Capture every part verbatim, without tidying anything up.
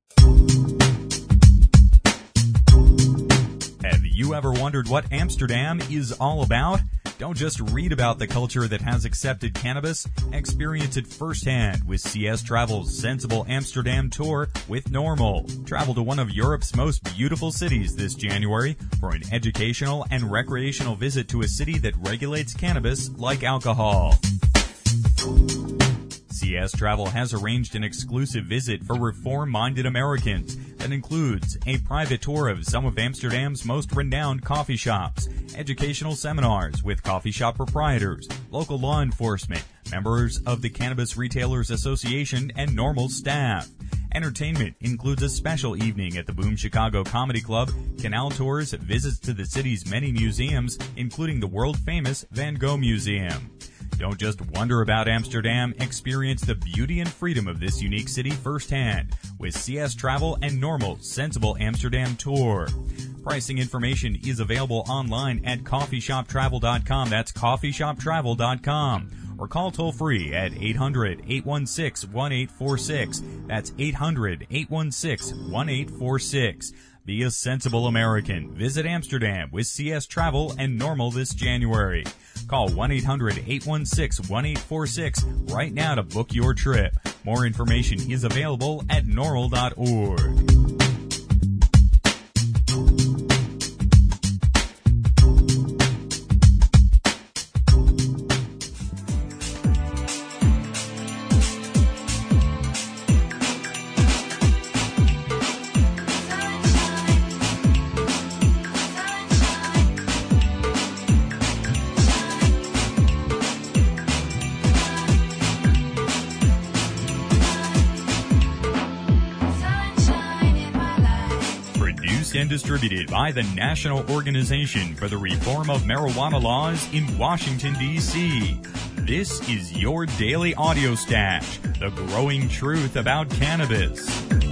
Have you ever wondered what Amsterdam is all about? Don't just read about the culture that has accepted cannabis. Experience it firsthand with C S Travel's Sensible Amsterdam Tour with Normal. Travel to one of Europe's most beautiful cities this January for an educational and recreational visit to a city that regulates cannabis like alcohol. C S Travel has arranged an exclusive visit for reform-minded Americans that includes a private tour of some of Amsterdam's most renowned coffee shops, educational seminars with coffee shop proprietors, local law enforcement, members of the Cannabis Retailers Association, and Normal staff. Entertainment includes a special evening at the Boom Chicago Comedy Club, canal tours, visits to the city's many museums, including the world-famous Van Gogh Museum. Don't just wonder about Amsterdam, experience the beauty and freedom of this unique city firsthand with C S Travel and Normal's Sensible Amsterdam Tour. Pricing information is available online at coffee shop travel dot com. That's coffee shop travel dot com. Or call toll-free at eight hundred, eight one six, one eight four six. That's eight hundred, eight one six, one eight four six. Be a sensible American. Visit Amsterdam with C S Travel and Normal this January. Call one eight hundred, eight one six, one eight four six right now to book your trip. More information is available at normal dot org. And distributed by the National Organization for the Reform of Marijuana Laws in Washington, D C This is your daily audio stash, the growing truth about cannabis.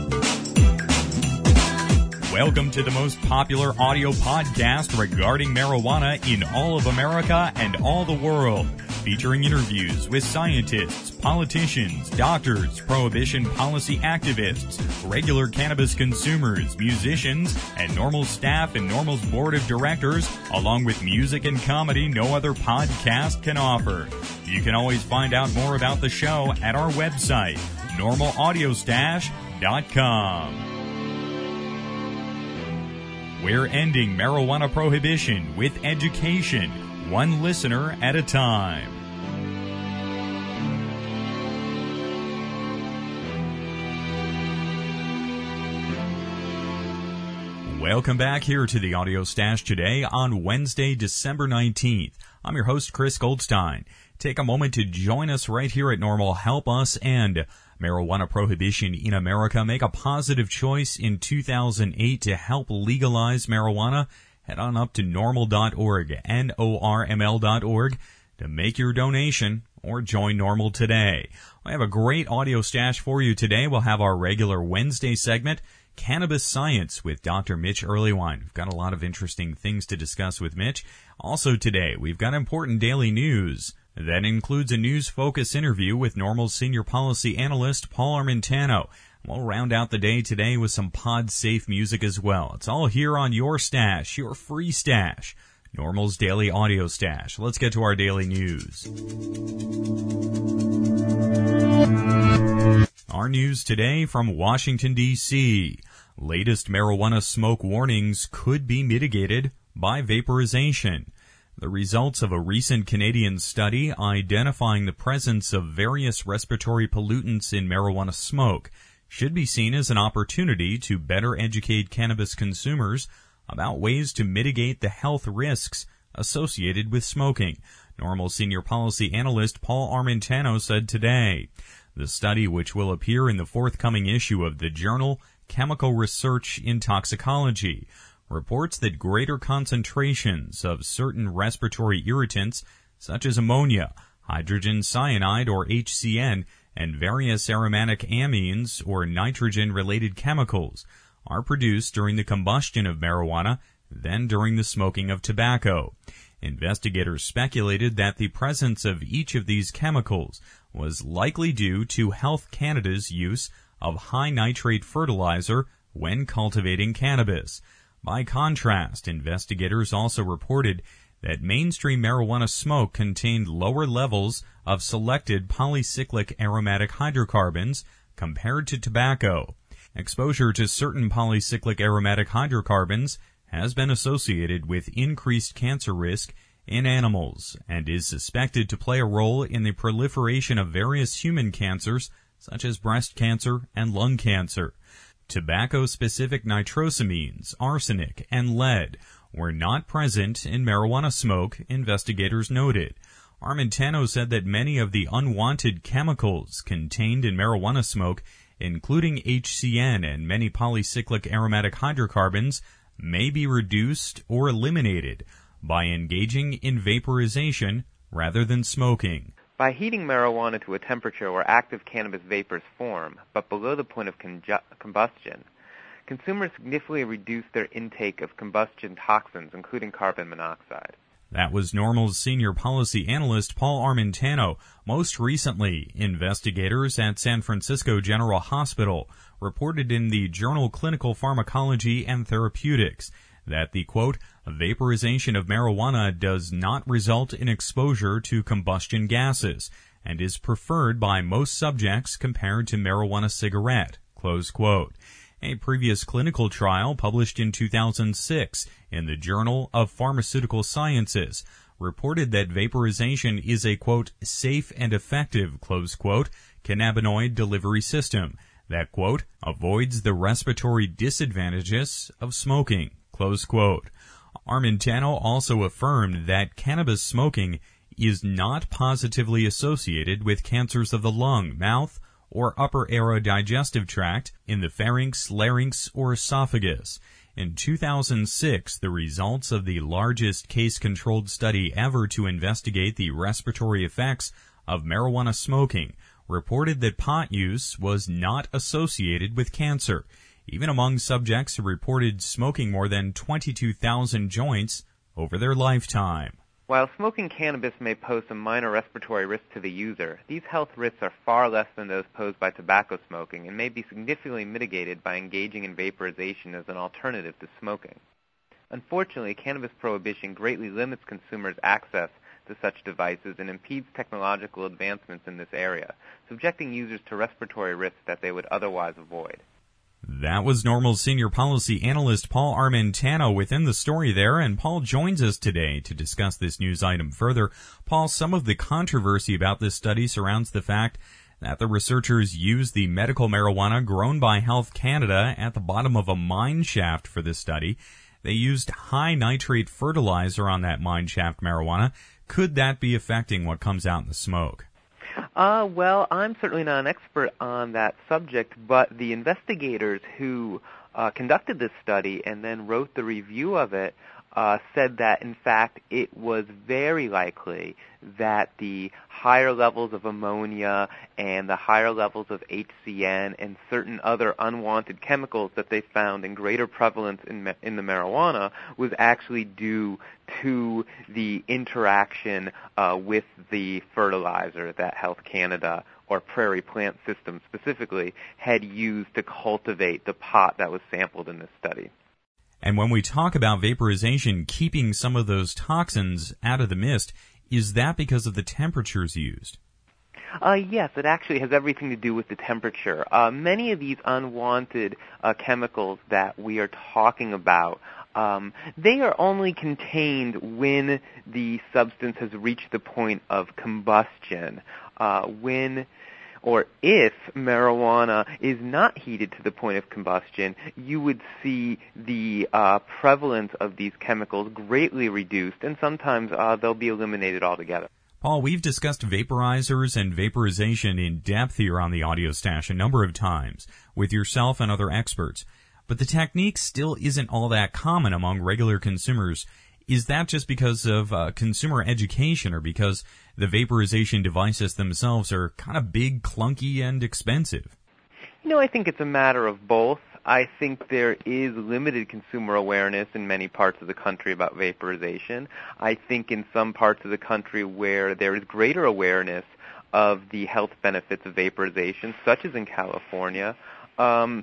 Welcome to the most popular audio podcast regarding marijuana in all of America and all the world, featuring interviews with scientists, politicians, doctors, prohibition policy activists, regular cannabis consumers, musicians, and Normal staff and Normal's board of directors, along with music and comedy no other podcast can offer. You can always find out more about the show at our website, normal audio stash dot com. We're ending marijuana prohibition with education, one listener at a time. Welcome back here to the Audio Stash today on Wednesday, December nineteenth. I'm your host, Chris Goldstein. Take a moment to join us right here at Normal. Help us end marijuana prohibition in America. Make a positive choice in two thousand eight to help legalize marijuana. Head on up to normal dot org, N O R M L dot org, to make your donation or join Normal today. I have a great audio stash for you today. We'll have our regular Wednesday segment, Cannabis Science, with Doctor Mitch Earlywine. We've got a lot of interesting things to discuss with Mitch. Also today, we've got important daily news. That includes a news focus interview with Normal's senior policy analyst, Paul Armentano. We'll round out the day today with some pod-safe music as well. It's all here on your stash, your free stash, Normal's daily audio stash. Let's get to our daily news. Our news today from Washington, D C Latest marijuana smoke warnings could be mitigated by vaporization. The results of a recent Canadian study identifying the presence of various respiratory pollutants in marijuana smoke should be seen as an opportunity to better educate cannabis consumers about ways to mitigate the health risks associated with smoking, Normal senior policy analyst Paul Armentano said today. The study, which will appear in the forthcoming issue of the journal Chemical Research in Toxicology, reports that greater concentrations of certain respiratory irritants, such as ammonia, hydrogen cyanide or H C N, and various aromatic amines or nitrogen-related chemicals, are produced during the combustion of marijuana than during the smoking of tobacco. Investigators speculated that the presence of each of these chemicals was likely due to Health Canada's use of high-nitrate fertilizer when cultivating cannabis. By contrast, investigators also reported that mainstream marijuana smoke contained lower levels of selected polycyclic aromatic hydrocarbons compared to tobacco. Exposure to certain polycyclic aromatic hydrocarbons has been associated with increased cancer risk in animals and is suspected to play a role in the proliferation of various human cancers such as breast cancer and lung cancer. Tobacco-specific nitrosamines, arsenic, and lead were not present in marijuana smoke, investigators noted. Armentano said that many of the unwanted chemicals contained in marijuana smoke, including H C N and many polycyclic aromatic hydrocarbons, may be reduced or eliminated by engaging in vaporization rather than smoking. By heating marijuana to a temperature where active cannabis vapors form, but below the point of conju- combustion, consumers significantly reduce their intake of combustion toxins, including carbon monoxide. That was NORML's senior policy analyst Paul Armentano. Most recently, investigators at San Francisco General Hospital reported in the journal Clinical Pharmacology and Therapeutics that the, quote, vaporization of marijuana does not result in exposure to combustion gases and is preferred by most subjects compared to marijuana cigarette, close quote. A previous clinical trial published in two thousand six in the Journal of Pharmaceutical Sciences reported that vaporization is a, quote, safe and effective, close quote, cannabinoid delivery system that, quote, avoids the respiratory disadvantages of smoking, close quote. Armentano also affirmed that cannabis smoking is not positively associated with cancers of the lung, mouth, or upper aerodigestive tract in the pharynx, larynx, or esophagus. In two thousand six, the results of the largest case-controlled study ever to investigate the respiratory effects of marijuana smoking reported that pot use was not associated with cancer, even among subjects who reported smoking more than twenty-two thousand joints over their lifetime. While smoking cannabis may pose some minor respiratory risk to the user, these health risks are far less than those posed by tobacco smoking and may be significantly mitigated by engaging in vaporization as an alternative to smoking. Unfortunately, cannabis prohibition greatly limits consumers' access to such devices and impedes technological advancements in this area, subjecting users to respiratory risks that they would otherwise avoid. That was NORML's senior policy analyst Paul Armentano within the story there, and Paul joins us today to discuss this news item further. Paul, some of the controversy about this study surrounds the fact that the researchers used the medical marijuana grown by Health Canada at the bottom of a mine shaft for this study. They used high nitrate fertilizer on that mine shaft marijuana. Could that be affecting what comes out in the smoke? Uh, well, I'm certainly not an expert on that subject, but the investigators who uh, conducted this study and then wrote the review of it uh, said that, in fact, it was very likely that the higher levels of ammonia and the higher levels of H C N and certain other unwanted chemicals that they found in greater prevalence in, ma- in the marijuana was actually due to the interaction uh, with the fertilizer that Health Canada, or Prairie Plant System specifically, had used to cultivate the pot that was sampled in this study. And when we talk about vaporization, keeping some of those toxins out of the mist, is that because of the temperatures used? Uh, yes, it actually has everything to do with the temperature. Uh, many of these unwanted uh, chemicals that we are talking about, um, they are only contained when the substance has reached the point of combustion. Uh, when or if marijuana is not heated to the point of combustion, you would see the uh, prevalence of these chemicals greatly reduced, and sometimes uh, they'll be eliminated altogether. Paul, we've discussed vaporizers and vaporization in depth here on the Audio Stash a number of times with yourself and other experts, but the technique still isn't all that common among regular consumers. Is that just because of uh, consumer education, or because the vaporization devices themselves are kind of big, clunky, and expensive? You know, I think it's a matter of both. I think there is limited consumer awareness in many parts of the country about vaporization. I think in some parts of the country where there is greater awareness, of the health benefits of vaporization, such as in California, um,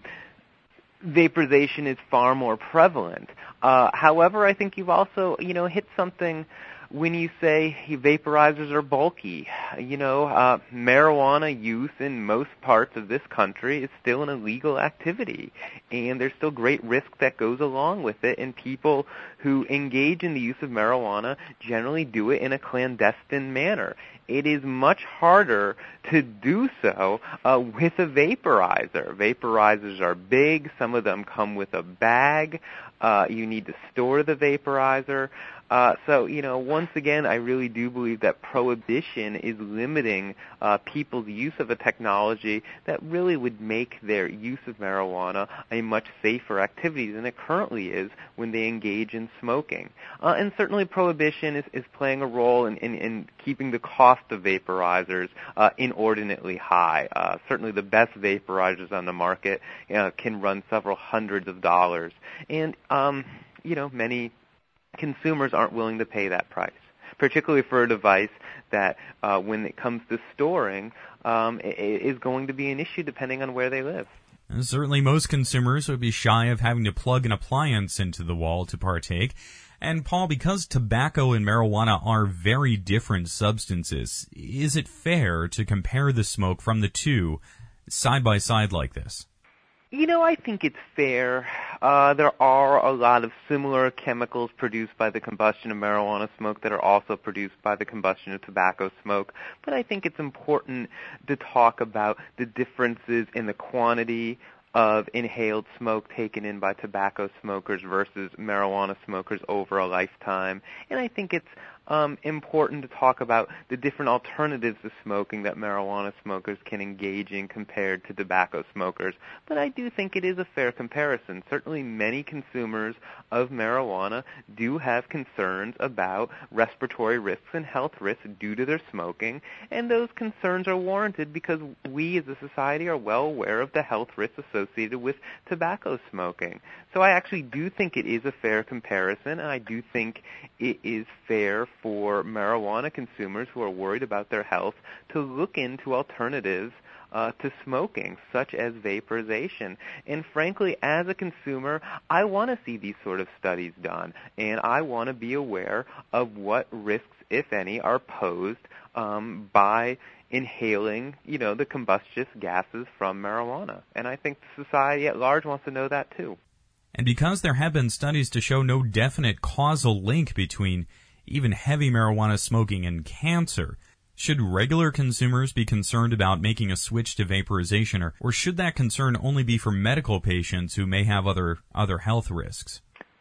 vaporization is far more prevalent. Uh, however, I think you've also, you know, hit something when you say vaporizers are bulky. You know, uh, marijuana use in most parts of this country is still an illegal activity, and there's still great risk that goes along with it, and people who engage in the use of marijuana generally do it in a clandestine manner. It is much harder to do so uh, with a vaporizer. Vaporizers are big. Some of them come with a bag. Uh, you need to store the vaporizer. Uh, so, you know, once again, I really do believe that prohibition is limiting uh, people's use of a technology that really would make their use of marijuana a much safer activity than it currently is when they engage in smoking. Uh, and certainly prohibition is, is playing a role in, in, in keeping the cost of vaporizers uh, inordinately high. Uh, certainly the best vaporizers on the market uh, can run several hundreds of dollars. And, um, you know, many consumers aren't willing to pay that price, particularly for a device that, uh, when it comes to storing, um, is going to be an issue depending on where they live. And certainly most consumers would be shy of having to plug an appliance into the wall to partake. And Paul, because tobacco and marijuana are very different substances, is it fair to compare the smoke from the two side by side like this? You know, I think it's fair. Uh, there are a lot of similar chemicals produced by the combustion of marijuana smoke that are also produced by the combustion of tobacco smoke. But I think it's important to talk about the differences in the quantity of inhaled smoke taken in by tobacco smokers versus marijuana smokers over a lifetime. And I think it's um, important to talk about the different alternatives to smoking that marijuana smokers can engage in compared to tobacco smokers. But I do think it is a fair comparison. Certainly many consumers of marijuana do have concerns about respiratory risks and health risks due to their smoking, and those concerns are warranted because we as a society are well aware of the health risks associated with tobacco smoking. So I actually do think it is a fair comparison, and I do think it is fair for marijuana consumers who are worried about their health to look into alternatives uh, to smoking, such as vaporization. And frankly, as a consumer, I want to see these sort of studies done, and I want to be aware of what risks, if any, are posed um, by inhaling, you know, the combustious gases from marijuana. And I think society at large wants to know that too. And because there have been studies to show no definite causal link between even heavy marijuana smoking and cancer, should regular consumers be concerned about making a switch to vaporization, or, or should that concern only be for medical patients who may have other other health risks?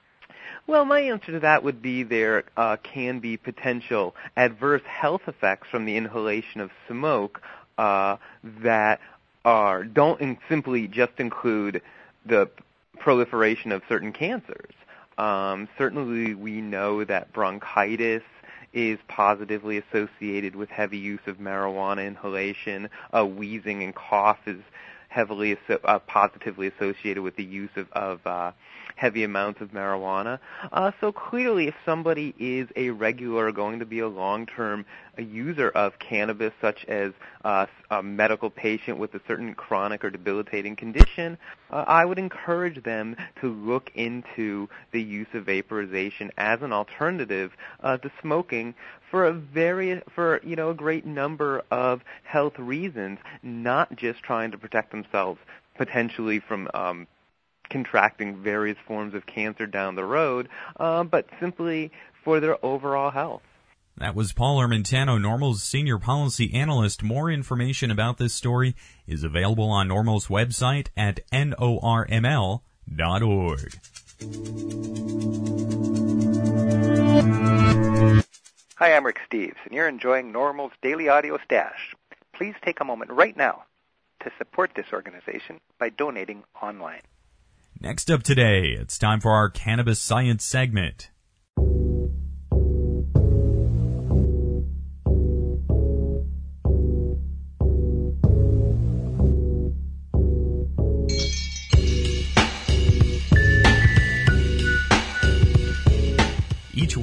Well, my answer to that would be there uh, can be potential adverse health effects from the inhalation of smoke uh, that are don't in simply just include the proliferation of certain cancers. Um, certainly we know that bronchitis is positively associated with heavy use of marijuana inhalation. Uh, wheezing and cough is heavily uh, positively associated with the use of, of uh, heavy amounts of marijuana. Uh, so clearly, if somebody is a regular, going to be a long-term a user of cannabis, such as uh, a medical patient with a certain chronic or debilitating condition, uh, I would encourage them to look into the use of vaporization as an alternative uh, to smoking for a very, for you know, a great number of health reasons, not just trying to protect themselves potentially from um, contracting various forms of cancer down the road, uh, but simply for their overall health. That was Paul Armentano, NORML's senior policy analyst. More information about this story is available on NORML's website at N O R M L dot org. Hi, I'm Rick Steves, and you're enjoying NORML's Daily Audio Stash. Please take a moment right now to support this organization by donating online. Next up today, it's time for our Cannabis Science segment. Each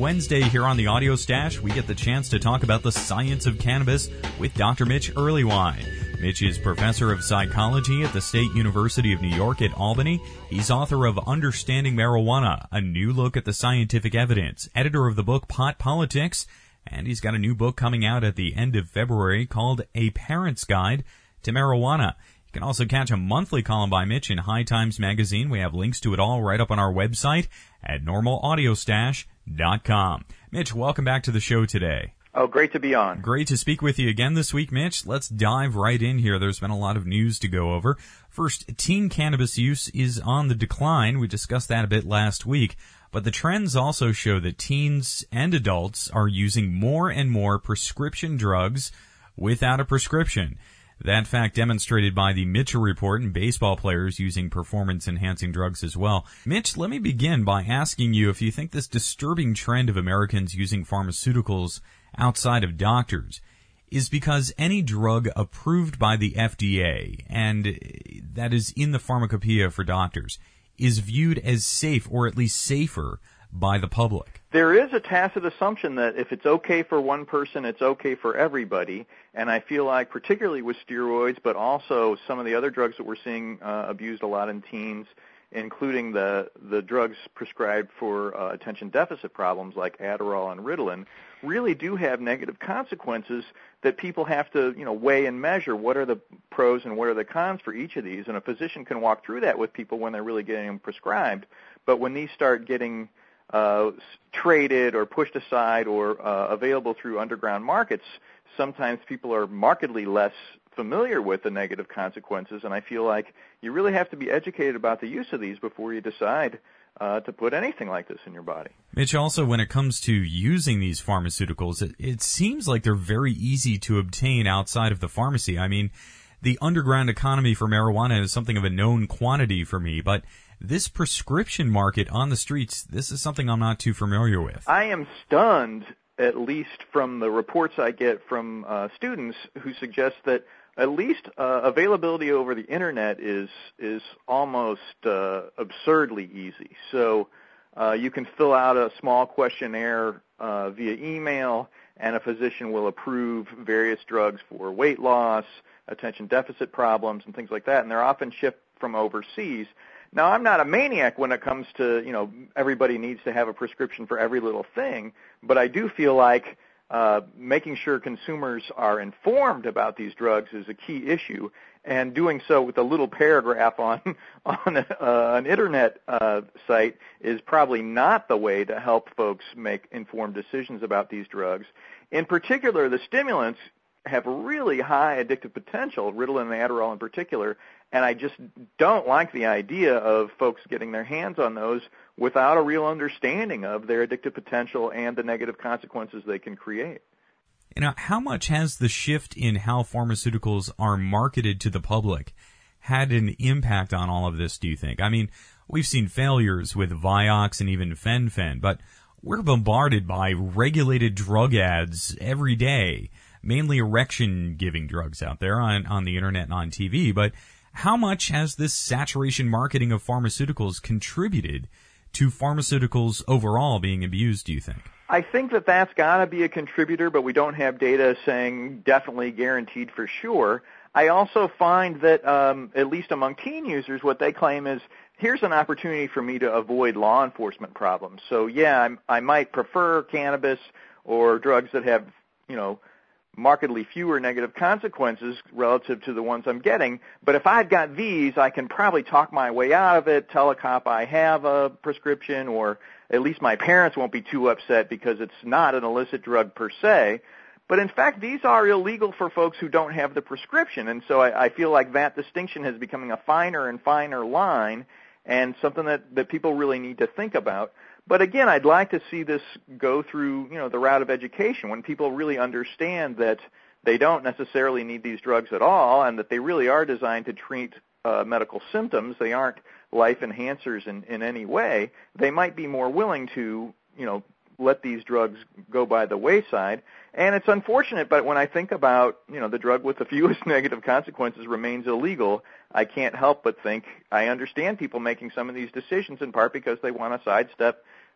Wednesday here on the Audio Stash, we get the chance to talk about the science of cannabis with Doctor Mitch Earleywine. Mitch is professor of psychology at the State University of New York at Albany. He's author of Understanding Marijuana, A New Look at the Scientific Evidence, editor of the book Pot Politics, and he's got a new book coming out at the end of February called A Parent's Guide to Marijuana. You can also catch a monthly column by Mitch in High Times Magazine. We have links to it all right up on our website at normal audio stash dot com. Mitch, welcome back to the show today. Oh, great to be on. Great to speak with you again this week, Mitch. Let's dive right in here. There's been a lot of news to go over. First, teen cannabis use is on the decline. We discussed that a bit last week. But the trends also show that teens and adults are using more and more prescription drugs without a prescription. That fact demonstrated by the Mitchell Report and baseball players using performance-enhancing drugs as well. Mitch, let me begin by asking you if you think this disturbing trend of Americans using pharmaceuticals outside of doctors is because any drug approved by the F D A, and that is in the pharmacopoeia for doctors, is viewed as safe, or at least safer, by the public. There is a tacit assumption that if it's okay for one person, it's okay for everybody. And I feel like particularly with steroids, but also some of the other drugs that we're seeing uh, abused a lot in teens, including the, the drugs prescribed for uh, attention deficit problems like Adderall and Ritalin, really do have negative consequences that people have to, you know, weigh and measure. What are the pros and what are the cons for each of these? And a physician can walk through that with people when they're really getting them prescribed. But when these start getting Uh, traded or pushed aside or uh, available through underground markets, sometimes people are markedly less familiar with the negative consequences, and I feel like you really have to be educated about the use of these before you decide uh, to put anything like this in your body. Mitch, also when it comes to using these pharmaceuticals, it, it seems like they're very easy to obtain outside of the pharmacy. I mean, the underground economy for marijuana is something of a known quantity for me, but this prescription market on the streets, this is something I'm not too familiar with. I am stunned, at least from the reports I get from uh, students who suggest that at least uh, availability over the Internet is is almost uh, absurdly easy. So uh, you can fill out a small questionnaire uh, via email, and a physician will approve various drugs for weight loss, attention deficit problems, and things like that, and they're often shipped from overseas. Now, I'm not a maniac when it comes to, you know, everybody needs to have a prescription for every little thing, but I do feel like uh, making sure consumers are informed about these drugs is a key issue, and doing so with a little paragraph on on uh, an Internet uh, site is probably not the way to help folks make informed decisions about these drugs. In particular, the stimulants have really high addictive potential, Ritalin and Adderall in particular, and I just don't like the idea of folks getting their hands on those without a real understanding of their addictive potential and the negative consequences they can create. You know, how much has the shift in how pharmaceuticals are marketed to the public had an impact on all of this, do you think? I mean, we've seen failures with Vioxx and even Fen-Phen, but we're bombarded by regulated drug ads every day, mainly erection-giving drugs out there on, on the Internet and on T V, but how much has this saturation marketing of pharmaceuticals contributed to pharmaceuticals overall being abused, do you think? I think that that's got to be a contributor, but we don't have data saying definitely guaranteed for sure. I also find that, um, at least among teen users, what they claim is, here's an opportunity for me to avoid law enforcement problems. So, yeah, I'm, I might prefer cannabis or drugs that have, you know, markedly fewer negative consequences relative to the ones I'm getting. But if I've got these, I can probably talk my way out of it, tell a cop I have a prescription, or at least my parents won't be too upset because it's not an illicit drug per se. But in fact, these are illegal for folks who don't have the prescription. And so I, I feel like that distinction is becoming a finer and finer line, and something that, that people really need to think about. But again, I'd like to see this go through, you know, the route of education, when people really understand that they don't necessarily need these drugs at all, and that they really are designed to treat uh, medical symptoms. They aren't life enhancers in, in any way. They might be more willing to, you know, let these drugs go by the wayside. And it's unfortunate, but when I think about, you know, the drug with the fewest negative consequences remains illegal, I can't help but think I understand people making some of these decisions, in part because they want to sidestep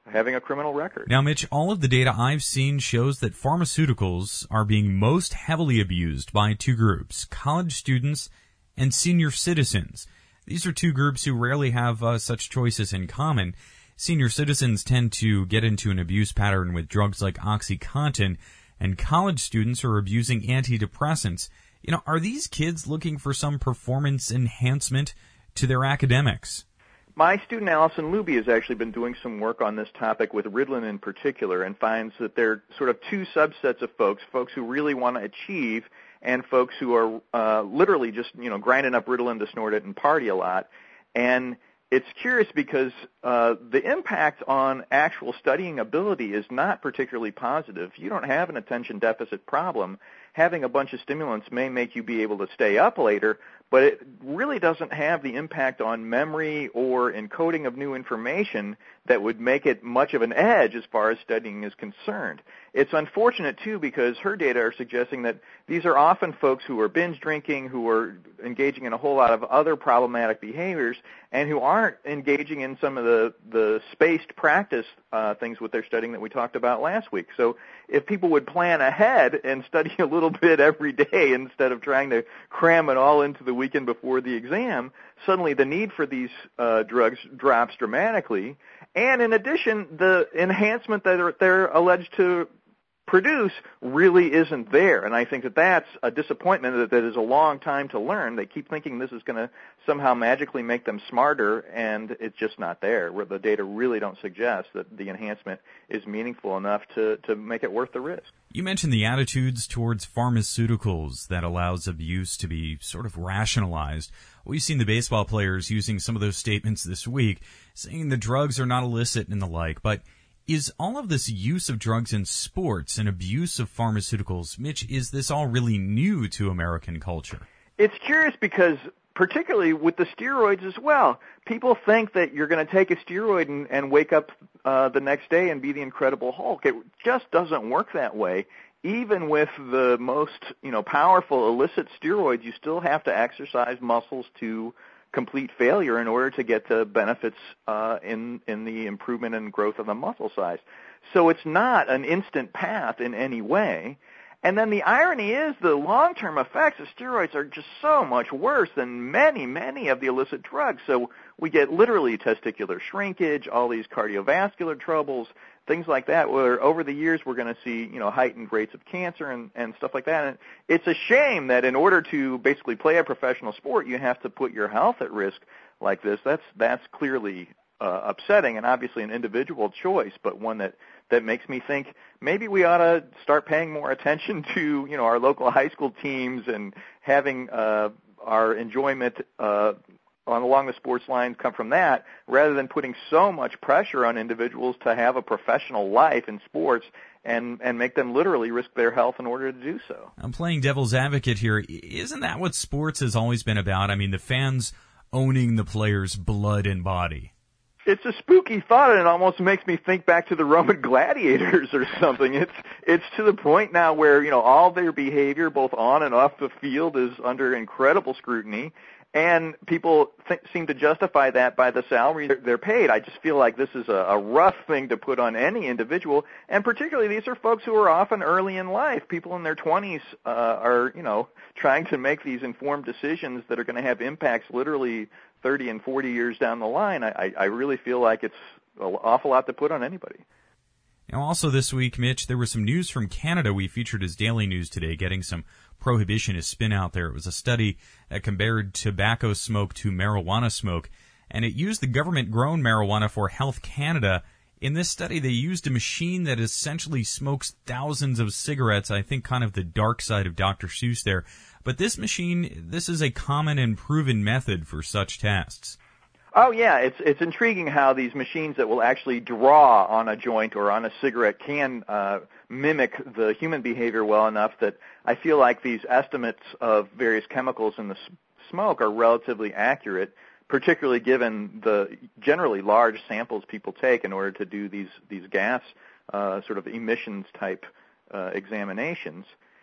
having a criminal record. Now, Mitch, all of the data I've seen shows that pharmaceuticals are being most heavily abused by two groups, college students and senior citizens. These are two groups who rarely have uh, such choices in common. Senior citizens tend to get into an abuse pattern with drugs like OxyContin, and college students are abusing antidepressants. You know, are these kids looking for some performance enhancement to their academics? My student Allison Luby has actually been doing some work on this topic with Ritalin in particular, and finds that there are sort of two subsets of folks, folks who really want to achieve and folks who are uh, literally just, you know, grinding up Ritalin to snort it and party a lot. And it's curious because uh, the impact on actual studying ability is not particularly positive. If you don't have an attention deficit problem, having a bunch of stimulants may make you be able to stay up later, but it really doesn't have the impact on memory or encoding of new information that would make it much of an edge as far as studying is concerned. It's unfortunate, too, because her data are suggesting that these are often folks who are binge drinking, who are engaging in a whole lot of other problematic behaviors, and who aren't engaging in some of the, the spaced practice uh, things with their studying that we talked about last week. So if people would plan ahead and study a little bit every day instead of trying to cram it all into the weekend before the exam, suddenly the need for these uh, drugs drops dramatically. And in addition, the enhancement that they're, they're alleged to produce really isn't there. And I think that that's a disappointment that, that is a long time to learn. They keep thinking this is going to somehow magically make them smarter, and it's just not there, where the data really don't suggest that the enhancement is meaningful enough to, to make it worth the risk. You mentioned the attitudes towards pharmaceuticals that allows abuse to be sort of rationalized. We've seen the baseball players using some of those statements this week, saying the drugs are not illicit and the like, but is all of this use of drugs in sports and abuse of pharmaceuticals, Mitch, is this all really new to American culture? It's curious because particularly with the steroids as well, people think that you're going to take a steroid and, and wake up uh, the next day and be the Incredible Hulk. It just doesn't work that way. Even with the most, you know, powerful illicit steroids, you still have to exercise muscles to complete failure in order to get the benefits uh, in in the improvement and growth of the muscle size. So it's not an instant path in any way. And then the irony is the long-term effects of steroids are just so much worse than many, many of the illicit drugs. So we get literally testicular shrinkage, all these cardiovascular troubles, things like that, where over the years we're going to see, you know, heightened rates of cancer and, and stuff like that. And it's a shame that in order to basically play a professional sport, you have to put your health at risk like this. That's that's clearly uh, upsetting and obviously an individual choice, but one that, that makes me think maybe we ought to start paying more attention to, you know, our local high school teams and having uh, our enjoyment uh, on along the sports lines come from that, rather than putting so much pressure on individuals to have a professional life in sports and, and make them literally risk their health in order to do so. I'm playing devil's advocate here. Isn't that what sports has always been about? I mean, the fans owning the players' blood and body. It's a spooky thought, and it almost makes me think back to the Roman gladiators or something. It's it's to the point now where, you know, all their behavior, both on and off the field, is under incredible scrutiny. And people th- seem to justify that by the salary they're paid. I just feel like this is a, a rough thing to put on any individual, and particularly these are folks who are often early in life. People in their twenties uh, are, you know, trying to make these informed decisions that are going to have impacts literally thirty and forty years down the line. I, I really feel like it's an awful lot to put on anybody. Now, also this week, Mitch, there was some news from Canada we featured as Daily News today, getting some prohibitionist spin out there. It was a study that compared tobacco smoke to marijuana smoke, and it used the government-grown marijuana for Health Canada. In this study, they used a machine that essentially smokes thousands of cigarettes, I think kind of the dark side of Doctor Seuss there. But this machine, this is a common and proven method for such tests. Oh, yeah, it's it's intriguing how these machines that will actually draw on a joint or on a cigarette can uh, mimic the human behavior well enough that I feel like these estimates of various chemicals in the s- smoke are relatively accurate, particularly given the generally large samples people take in order to do these, these gas uh, sort of emissions type uh, examinations.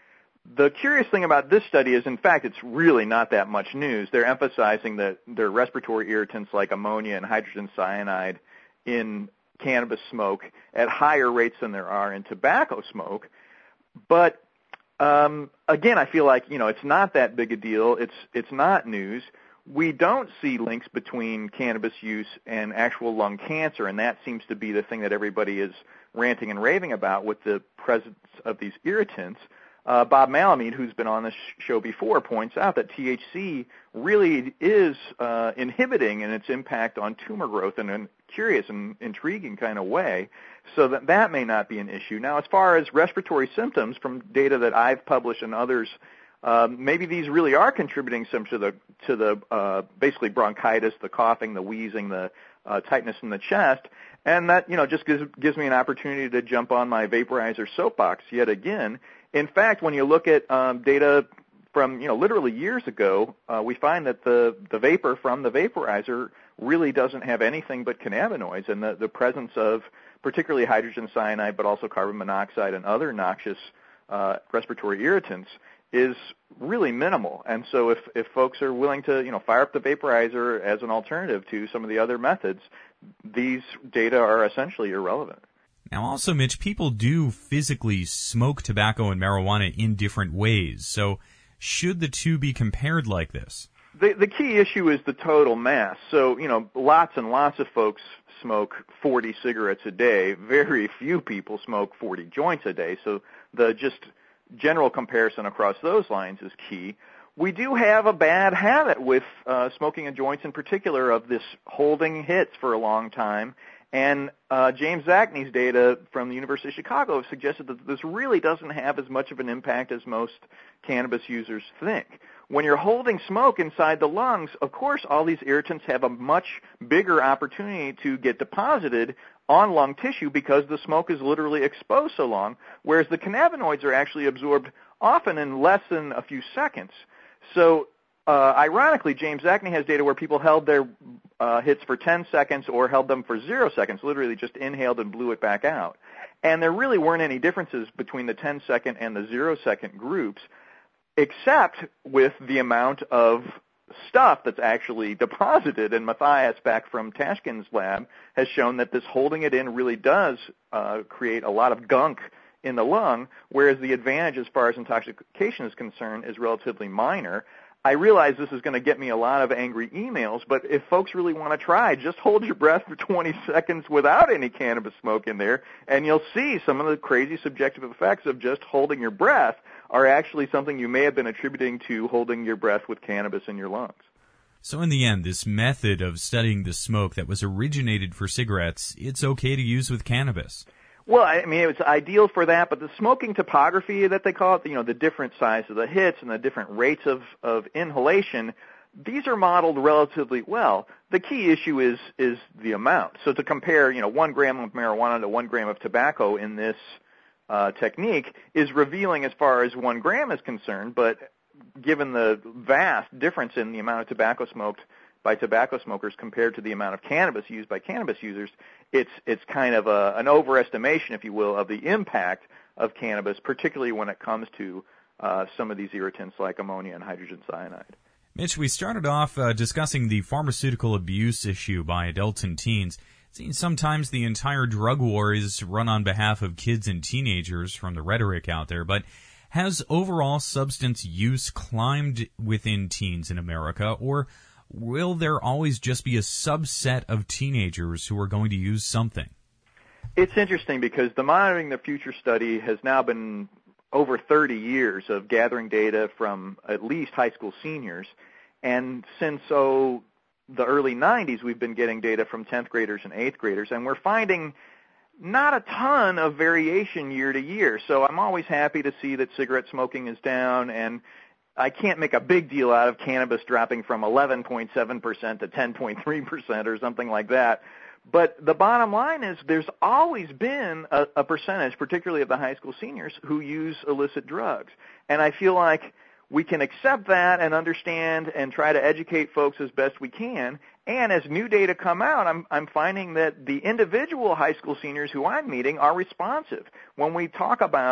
The curious thing about this study is, in fact, it's really not that much news. They're emphasizing that their respiratory irritants like ammonia and hydrogen cyanide in cannabis smoke at higher rates than there are in tobacco smoke. But um, again, I feel like, you know, it's not that big a deal. It's it's not news. We don't see links between cannabis use and actual lung cancer, and that seems to be the thing that everybody is ranting and raving about with the presence of these irritants. Uh, Bob Malamud, who's been on this show before, points out that T H C really is uh, inhibiting in its impact on tumor growth in a curious and intriguing kind of way, so that that may not be an issue. Now, as far as respiratory symptoms from data that I've published and others, um, maybe these really are contributing some to the to the uh, basically bronchitis, the coughing, the wheezing, the uh, tightness in the chest, and that, you know, just gives gives me an opportunity to jump on my vaporizer soapbox yet again. In fact, when you look at um, data from, you know, literally years ago, uh, we find that the, the vapor from the vaporizer really doesn't have anything but cannabinoids, and the, the presence of particularly hydrogen cyanide, but also carbon monoxide and other noxious uh, respiratory irritants is really minimal. And so if, if folks are willing to, you know, fire up the vaporizer as an alternative to some of the other methods, these data are essentially irrelevant. Now, also, Mitch, people do physically smoke tobacco and marijuana in different ways. So should the two be compared like this? The, the key issue is the total mass. So, you know, lots and lots of folks smoke forty cigarettes a day. Very few people smoke forty joints a day. So the just general comparison across those lines is key. We do have a bad habit with uh, smoking and joints in particular of this holding hits for a long time. And uh, James Zacny's data from the University of Chicago have suggested that this really doesn't have as much of an impact as most cannabis users think. When you're holding smoke inside the lungs, of course, all these irritants have a much bigger opportunity to get deposited on lung tissue because the smoke is literally exposed so long, whereas the cannabinoids are actually absorbed often in less than a few seconds. So Uh, ironically, James Zacny has data where people held their uh, hits for ten seconds or held them for zero seconds, literally just inhaled and blew it back out. And there really weren't any differences between the ten second and the zero second groups, except with the amount of stuff that's actually deposited. And Matthias, back from Tashkin's lab, has shown that this holding it in really does uh, create a lot of gunk in the lung, whereas the advantage as far as intoxication is concerned is relatively minor. I realize this is going to get me a lot of angry emails, but if folks really want to try, just hold your breath for twenty seconds without any cannabis smoke in there, and you'll see some of the crazy subjective effects of just holding your breath are actually something you may have been attributing to holding your breath with cannabis in your lungs. So in the end, this method of studying the smoke that was originated for cigarettes, it's okay to use with cannabis. Well, I mean, it's ideal for that, but the smoking topography that they call it, you know, the different size of the hits and the different rates of, of inhalation, these are modeled relatively well. The key issue is is the amount. So to compare, you know, one gram of marijuana to one gram of tobacco in this uh, technique is revealing as far as one gram is concerned, but given the vast difference in the amount of tobacco smoked by tobacco smokers compared to the amount of cannabis used by cannabis users, it's it's kind of a, an overestimation, if you will, of the impact of cannabis, particularly when it comes to uh, some of these irritants like ammonia and hydrogen cyanide. Mitch, we started off uh, discussing the pharmaceutical abuse issue by adults and teens. It seems sometimes the entire drug war is run on behalf of kids and teenagers from the rhetoric out there, but has overall substance use climbed within teens in America, or will there always just be a subset of teenagers who are going to use something? It's interesting because the Monitoring the Future study has now been over thirty years of gathering data from at least high school seniors. And since oh, the early nineties, we've been getting data from tenth graders and eighth graders, and we're finding not a ton of variation year to year. So I'm always happy to see that cigarette smoking is down, and I can't make a big deal out of cannabis dropping from eleven point seven percent to ten point three percent or something like that. But the bottom line is there's always been a, a percentage, particularly of the high school seniors, who use illicit drugs. And I feel like we can accept that and understand and try to educate folks as best we can. And as new data come out, I'm, I'm finding that the individual high school seniors who I'm meeting are responsive. When we talk about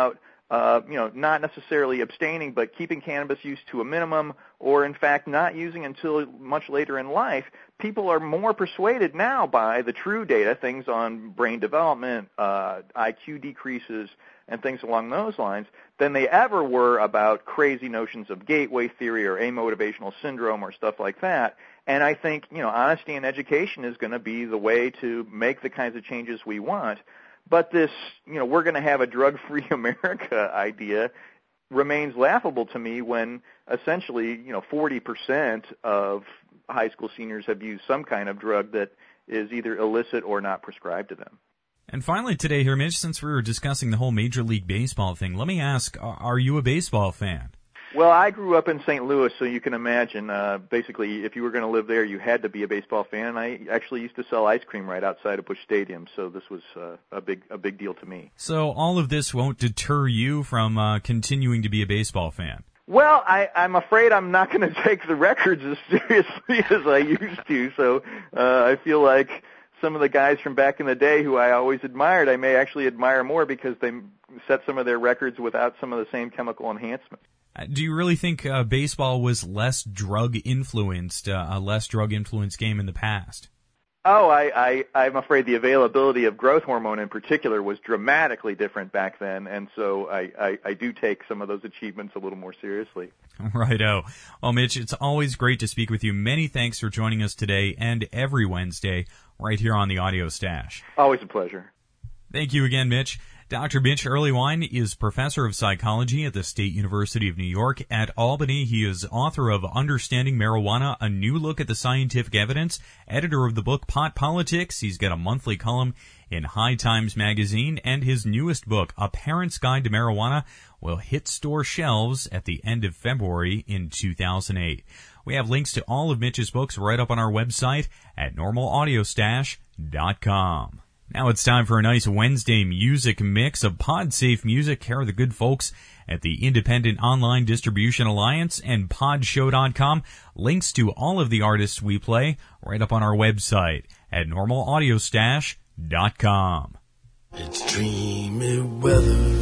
uh, you know, not necessarily abstaining, but keeping cannabis use to a minimum, or in fact not using until much later in life, people are more persuaded now by the true data, things on brain development, uh, I Q decreases, and things along those lines, than they ever were about crazy notions of gateway theory or amotivational syndrome or stuff like that. And I think, you know, honesty in education is going to be the way to make the kinds of changes we want. But this, you know, we're going to have a drug-free America idea remains laughable to me when essentially, you know, forty percent of high school seniors have used some kind of drug that is either illicit or not prescribed to them. And finally today here, Mitch, since we were discussing the whole Major League Baseball thing, let me ask, are you a baseball fan? Well, I grew up in Saint Louis, so you can imagine, uh, basically, if you were going to live there, you had to be a baseball fan. And I actually used to sell ice cream right outside of Busch Stadium, so this was uh, a big a big deal to me. So all of this won't deter you from uh, continuing to be a baseball fan? Well, I, I'm afraid I'm not going to take the records as seriously as I used to, so uh, I feel like some of the guys from back in the day who I always admired, I may actually admire more because they set some of their records without some of the same chemical enhancements. Do you really think uh, baseball was less drug-influenced, uh, a less drug-influenced game in the past? Oh, I, I, I'm afraid the availability of growth hormone in particular was dramatically different back then, and so I, I, I do take some of those achievements a little more seriously. Righto. Well, Mitch, it's always great to speak with you. Many thanks for joining us today and every Wednesday right here on the Audio Stash. Always a pleasure. Thank you again, Mitch. Doctor Mitch Earleywine is professor of psychology at the State University of New York at Albany. He is author of Understanding Marijuana, A New Look at the Scientific Evidence, editor of the book Pot Politics. He's got a monthly column in High Times magazine, and his newest book, A Parent's Guide to Marijuana, will hit store shelves at the end of February in two thousand eight. We have links to all of Mitch's books right up on our website at normal audio stash dot com. Now it's time for a nice Wednesday music mix of PodSafe music. Care of the good folks at the Independent Online Distribution Alliance and podshow dot com. Links to all of the artists we play right up on our website at normal audio stash dot com. It's dreamy weather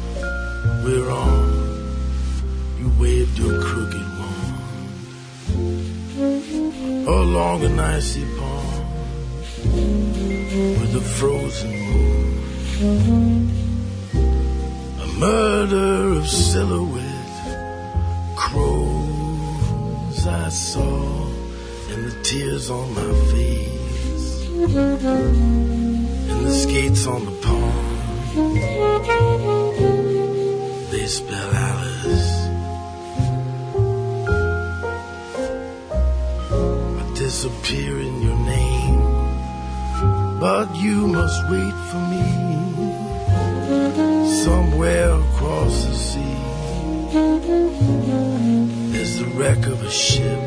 we're on. You waved your crooked wand along an icy pond with a frozen moon, a murder of silhouette crows I saw, and the tears on my face, and the skates on the pond, they spell Alice. I disappear in your name, but you must wait for me somewhere across the sea. There's the wreck of a ship.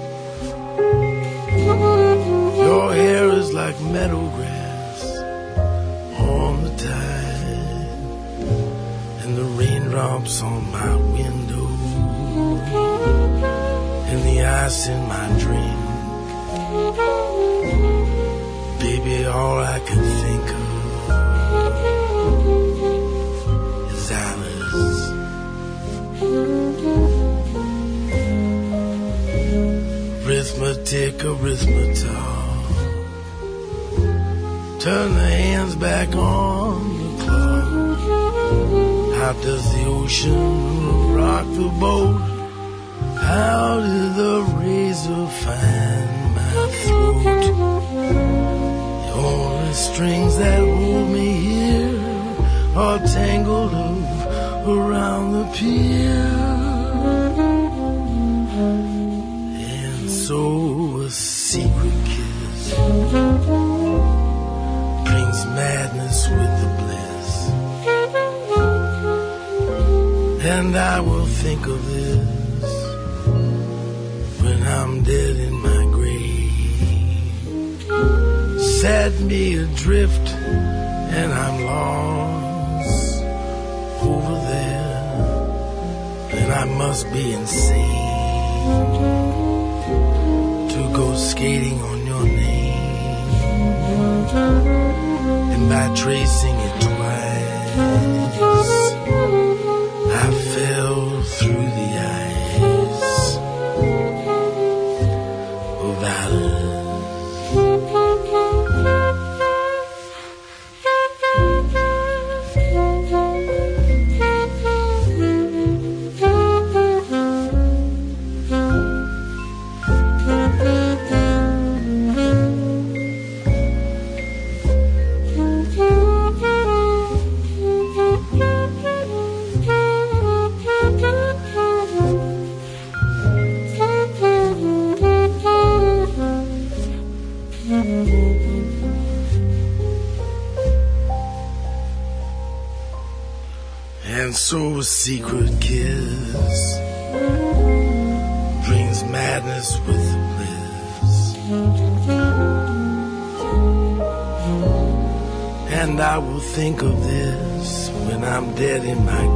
Your hair is like meadow grass on the tide, and the raindrops on my window, and the ice in my drink. Baby, all I can think of is Alice. Arithmetic, arithmetic. Turn the hands back on the clock. How does the ocean rock the boat? How did the razor find my throat? The only strings that hold me here are tangled up around the pier. And so a secret kiss brings madness with the bliss. And I will think of this when I'm dead in my grave. Set me adrift and I'm lost over there, and I must be insane to go skating on your name, and by tracing it twice And so a secret kiss brings madness with bliss. And I will think of this when I'm dead in my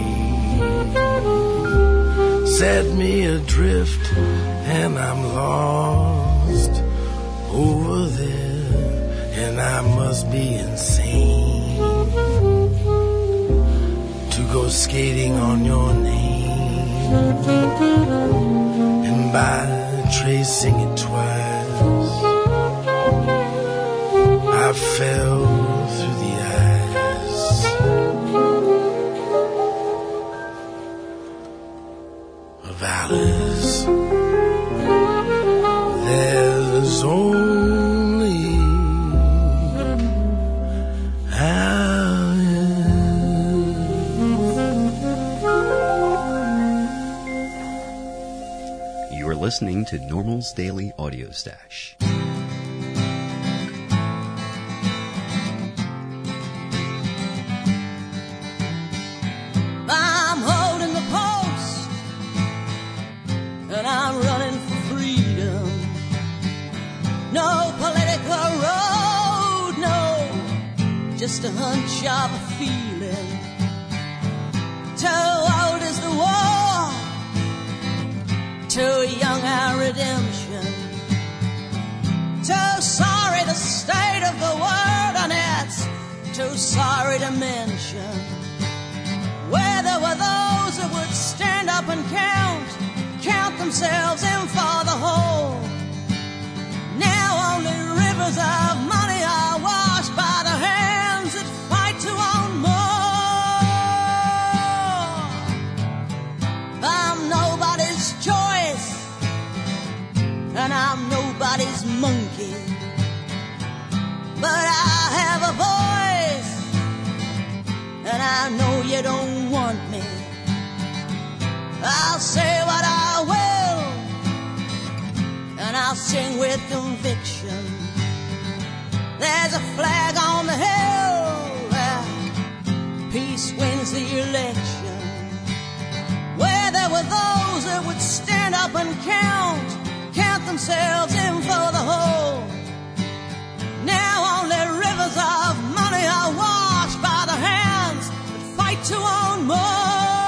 grave. Set me adrift and I'm lost over there, and I must be insane to go skating on your name and by tracing it twice I fell through the ice of Alice. There's only listening to Normal's Daily Audio Stash. I'm holding the post, and I'm running for freedom. No political road, no, just a hunch of a feeling. Too old is the war, too young our redemption. Too sorry the state of the world, and it's too sorry to mention. Where there were those who would stand up and count, count themselves in for the whole. Now only rivers of money are washed by the hands that fight to own more. I'm nobody's choice, and I'm nobody's monkey, but I have a voice, and I know you don't want me. I'll say what I will, and I'll sing with conviction. There's a flag on the hill, uh, peace wins the election. Where there were those that would stand up and count, count themselves in for the whole. Now only rivers of money are washed by the hands that fight to own more.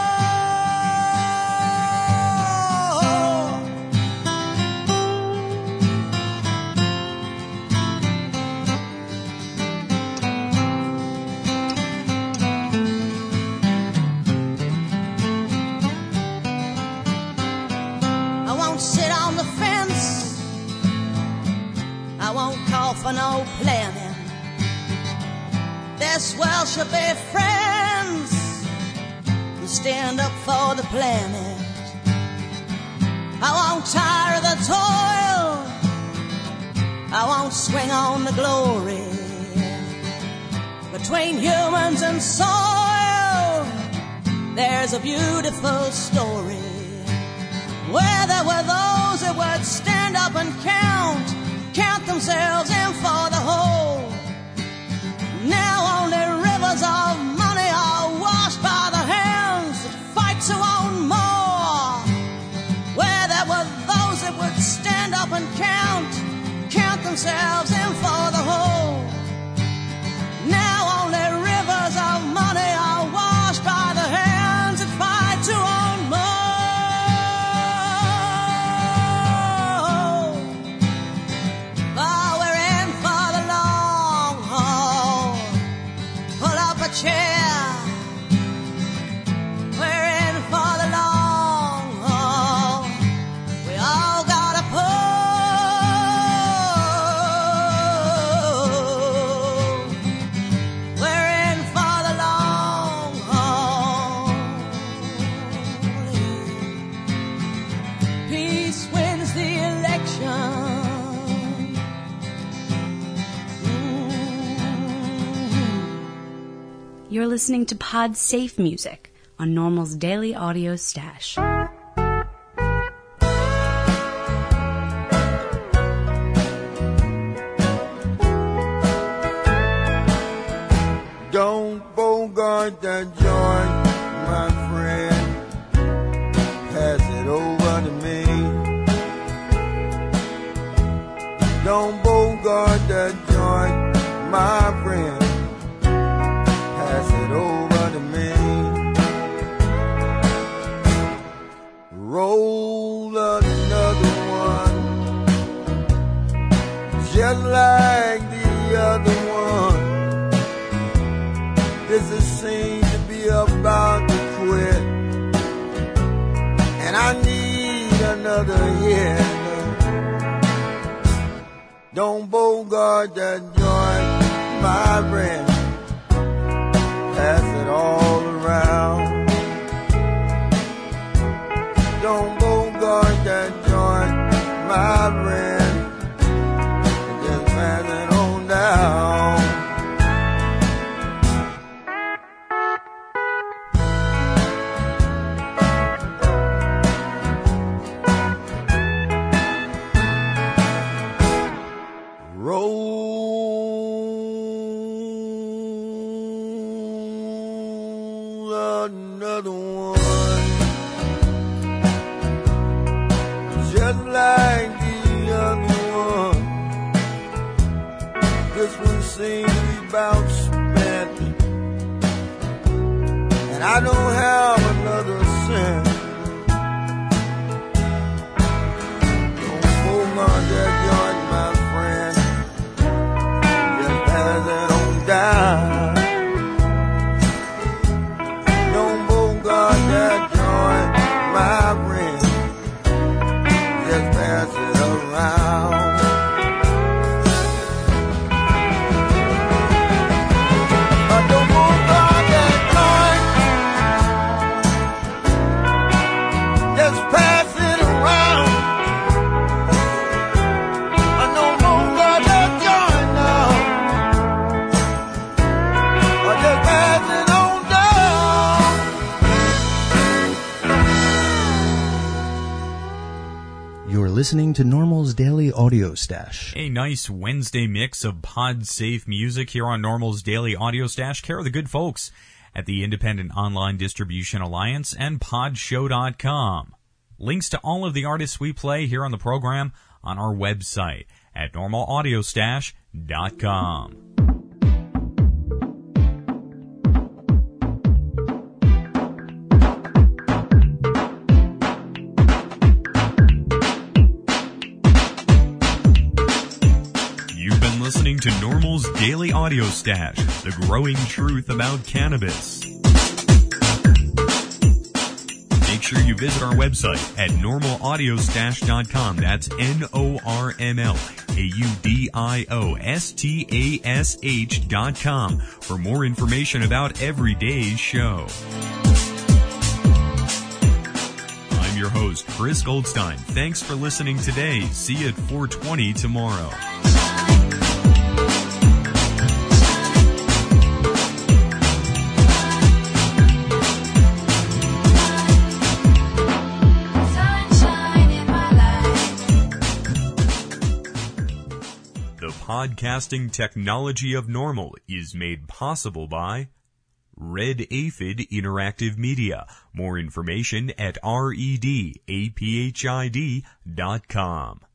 I won't sit on the fence, I won't call for no planning. This world should be friends and stand up for the planet. I won't tire of the toil, I won't swing on the glory. Between humans and soil, there's a beautiful story. Where there were those that would stand up and count, count themselves in for the whole. Now only rivers of money are washed by the hands that fight to own more. Where there were those that would stand up and count, count themselves in for the whole. Now only rivers of money are washed by the hands that fight to own more. Oh, we're in for the long haul. Pull up a chair. We're in for the long haul. We all gotta pull. We're in for the long haul. Peace wins the election. You're listening to Pod Safe Music on Normal's Daily Audio Stash. guard that joint, my friend. Pass it over to me. Don't bogart that joint, my friend. Pass it over to me. Roll another one, just like the other one. This is seems to be about to quit, and I need another hit. Don't bogart that joint, my friend. Pass it all around. Don't bogart that joint, my friend. Just pass it on down. Roll another one, just like the other one. This one seems to be about spent, and I don't have another cent. Don't bogart that joint, my friend. Just pass it on down. Don't bogart that joint, my friend. Just pass it around. I don't bogart that joint. Just pass it around. I don't bogart that joint now. I just pass it on down. You're listening to Normal's Daily Audio Stash. A nice Wednesday mix of pod-safe music here on Normal's Daily Audio Stash, care of the good folks at the Independent Online Distribution Alliance and podshow dot com. Links to all of the artists we play here on the program on our website at normal audio stash dot com. You've been listening to Normal's Daily Audio Stash, the growing truth about cannabis. Make sure you visit our website at normal audio stash dot com. That's N O R M L A U D I O S T A S H dot com for more information about every day's show. I'm your host, Chris Goldstein. Thanks for listening today. See you at four twenty tomorrow. The podcasting technology of Normal is made possible by Red Aphid Interactive Media. More information at red aphid dot com.